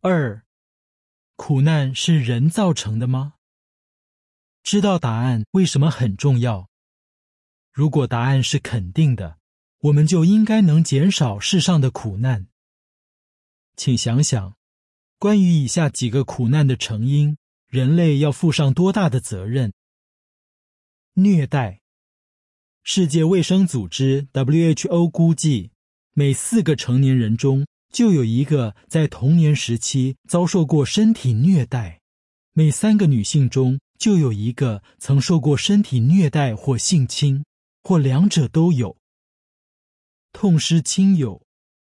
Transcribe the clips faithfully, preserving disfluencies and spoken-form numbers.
二、苦难是人造成的吗？知道答案为什么很重要？如果答案是肯定的，我们就应该能减少世上的苦难。请想想，关于以下几个苦难的成因，人类要负上多大的责任？虐待。世界卫生组织 W H O 估计，每四个成年人中就有一个在童年时期遭受过身体虐待，每三个女性中就有一个曾受过身体虐待或性侵，或两者都有。痛失亲友。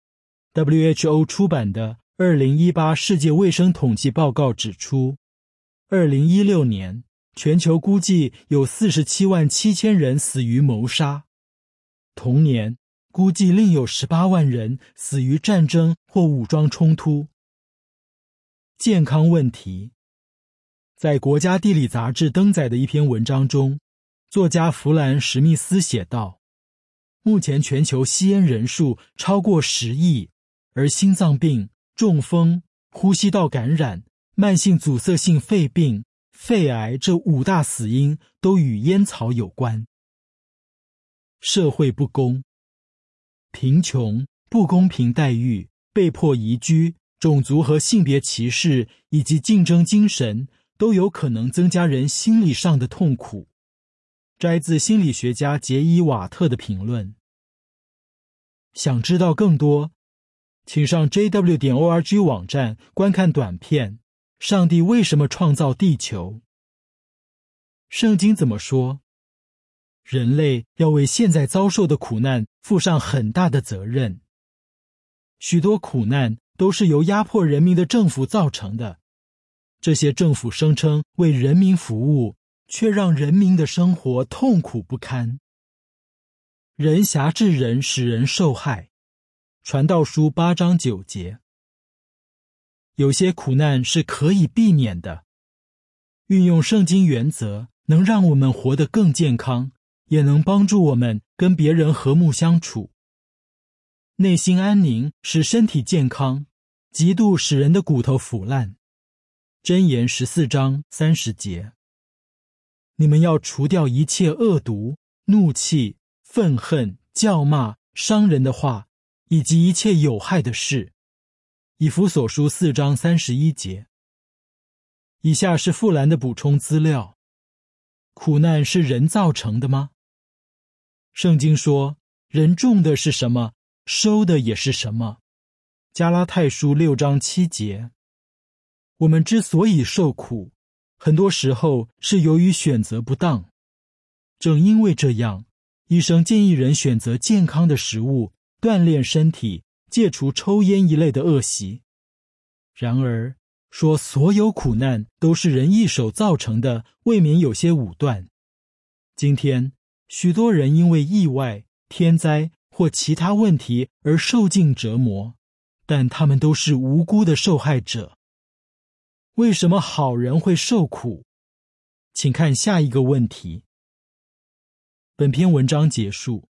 W H O 出版的二零一八世界卫生统计报告指出，二零一六年全球估计有四十七万七千人死于谋杀，同年估计另有十八万人死于战争或武装冲突。健康问题。在国家地理杂志登载的一篇文章中，作家弗兰·史密斯写道，目前全球吸烟人数超过十亿，而心脏病、中风、呼吸道感染、慢性阻塞性肺病、肺癌这五大死因都与烟草有关。社会不公。贫穷、不公平待遇、被迫移居、种族和性别歧视以及竞争精神都有可能增加人心理上的痛苦。摘自心理学家杰伊·瓦特的评论。想知道更多，请上 J W 点 O R G 网站观看短片《上帝为什么创造地球》。圣经怎么说？人类要为现在遭受的苦难负上很大的责任。许多苦难都是由压迫人民的政府造成的，这些政府声称为人民服务，却让人民的生活痛苦不堪。人辖制人，使人受害。传道书八章九节。有些苦难是可以避免的。运用圣经原则，能让我们活得更健康，也能帮助我们跟别人和睦相处。内心安宁使身体健康，嫉妒使人的骨头腐烂。箴言十四章三十节。你们要除掉一切恶毒、怒气、愤恨、叫骂、伤人的话，以及一切有害的事。以弗所书四章三十一节。以下是富兰的补充资料。苦难是人造成的吗？圣经说，人种的是什么，收的也是什么。加拉太书六章七节。我们之所以受苦，很多时候是由于选择不当。正因为这样，医生建议人选择健康的食物，锻炼身体，戒除抽烟一类的恶习。然而，说所有苦难都是人一手造成的，未免有些武断。今天，许多人因为意外、天灾或其他问题而受尽折磨，但他们都是无辜的受害者。为什么好人会受苦？请看下一个问题。本篇文章结束。